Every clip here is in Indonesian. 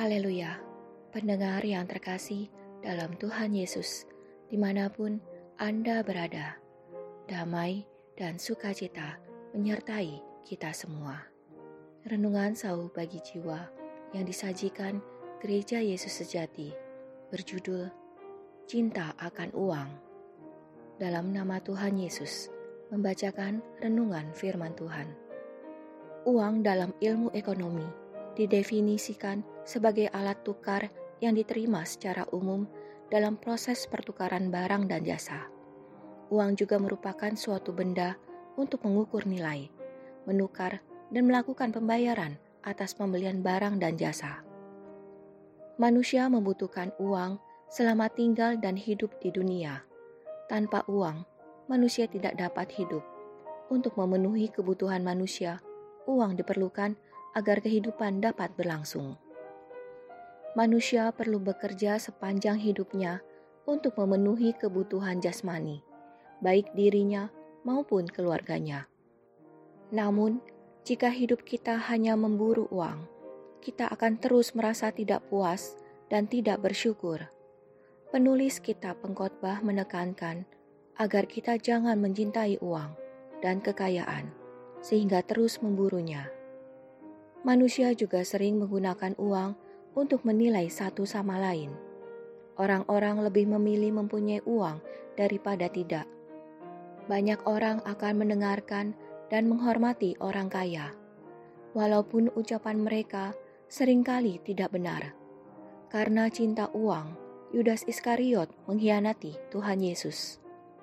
Haleluya, pendengar yang terkasih dalam Tuhan Yesus, dimanapun Anda berada, damai dan sukacita menyertai kita semua. Renungan sauh bagi jiwa yang disajikan Gereja Yesus Sejati berjudul Cinta Akan Uang. Dalam nama Tuhan Yesus, membacakan renungan firman Tuhan. Uang dalam ilmu ekonomi didefinisikan sebagai alat tukar yang diterima secara umum dalam proses pertukaran barang dan jasa. Uang juga merupakan suatu benda untuk mengukur nilai, menukar, dan melakukan pembayaran atas pembelian barang dan jasa. Manusia membutuhkan uang selama tinggal dan hidup di dunia. Tanpa uang, manusia tidak dapat hidup. Untuk memenuhi kebutuhan manusia, uang diperlukan agar kehidupan dapat berlangsung. Manusia perlu bekerja sepanjang hidupnya untuk memenuhi kebutuhan jasmani, baik dirinya maupun keluarganya. Namun, jika hidup kita hanya memburu uang, kita akan terus merasa tidak puas dan tidak bersyukur. Penulis kitab Pengkhotbah menekankan agar kita jangan mencintai uang dan kekayaan, sehingga terus memburunya. Manusia juga sering menggunakan uang untuk menilai satu sama lain. Orang-orang lebih memilih mempunyai uang daripada tidak. Banyak orang akan mendengarkan dan menghormati orang kaya, walaupun ucapan mereka seringkali tidak benar. Karena cinta uang, Yudas Iskariot mengkhianati Tuhan Yesus.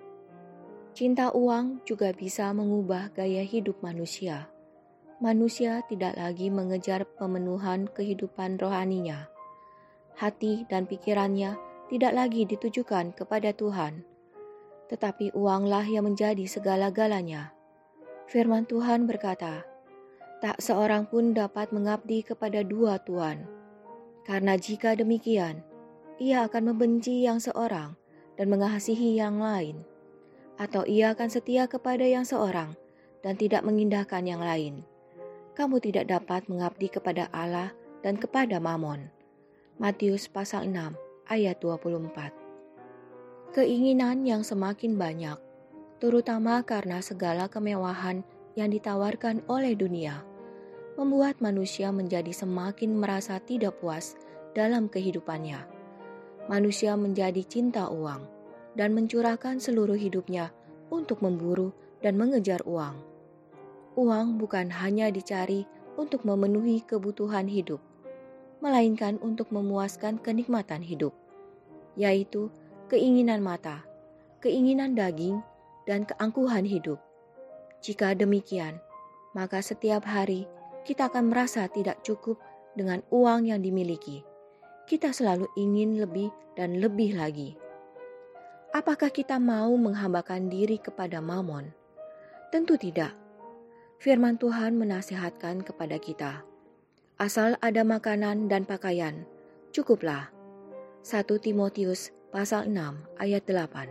Cinta uang juga bisa mengubah gaya hidup manusia. Manusia tidak lagi mengejar pemenuhan kehidupan rohaninya. Hati dan pikirannya tidak lagi ditujukan kepada Tuhan, tetapi uanglah yang menjadi segala-galanya. Firman Tuhan berkata, "Tak seorang pun dapat mengabdi kepada dua tuan, karena jika demikian, ia akan membenci yang seorang dan mengasihi yang lain, atau ia akan setia kepada yang seorang dan tidak mengindahkan yang lain. Kamu tidak dapat mengabdi kepada Allah dan kepada Mamon." Matius pasal 6 ayat 24. Keinginan yang semakin banyak, terutama karena segala kemewahan yang ditawarkan oleh dunia, membuat manusia menjadi semakin merasa tidak puas dalam kehidupannya. Manusia menjadi cinta uang dan mencurahkan seluruh hidupnya untuk memburu dan mengejar uang. Uang bukan hanya dicari untuk memenuhi kebutuhan hidup, melainkan untuk memuaskan kenikmatan hidup, yaitu keinginan mata, keinginan daging, dan keangkuhan hidup. Jika demikian, maka setiap hari kita akan merasa tidak cukup dengan uang yang dimiliki. Kita selalu ingin lebih dan lebih lagi. Apakah kita mau menghambakan diri kepada Mamon? Tentu tidak. Firman Tuhan menasihatkan kepada kita, asal ada makanan dan pakaian, cukuplah. 1 Timotius pasal 6 ayat 8.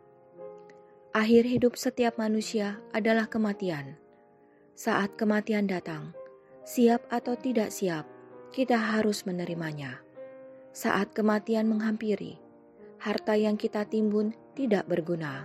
Akhir hidup setiap manusia adalah kematian. Saat kematian datang, siap atau tidak siap, kita harus menerimanya. Saat kematian menghampiri, harta yang kita timbun tidak berguna.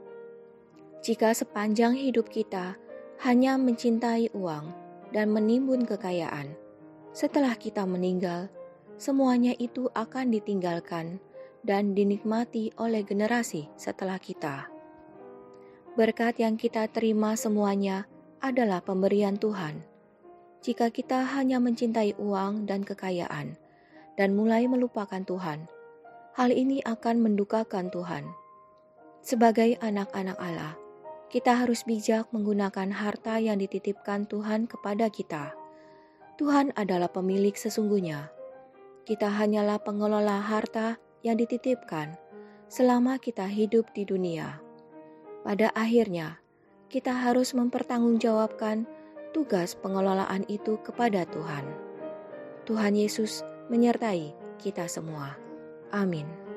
Jika sepanjang hidup kita hanya mencintai uang dan menimbun kekayaan, setelah kita meninggal, semuanya itu akan ditinggalkan dan dinikmati oleh generasi setelah kita. Berkat yang kita terima semuanya adalah pemberian Tuhan. Jika kita hanya mencintai uang dan kekayaan dan mulai melupakan Tuhan, hal ini akan mendukakan Tuhan. Sebagai anak-anak Allah, kita harus bijak menggunakan harta yang dititipkan Tuhan kepada kita. Tuhan adalah pemilik sesungguhnya. Kita hanyalah pengelola harta yang dititipkan selama kita hidup di dunia. Pada akhirnya, kita harus mempertanggungjawabkan tugas pengelolaan itu kepada Tuhan. Tuhan Yesus menyertai kita semua. Amin.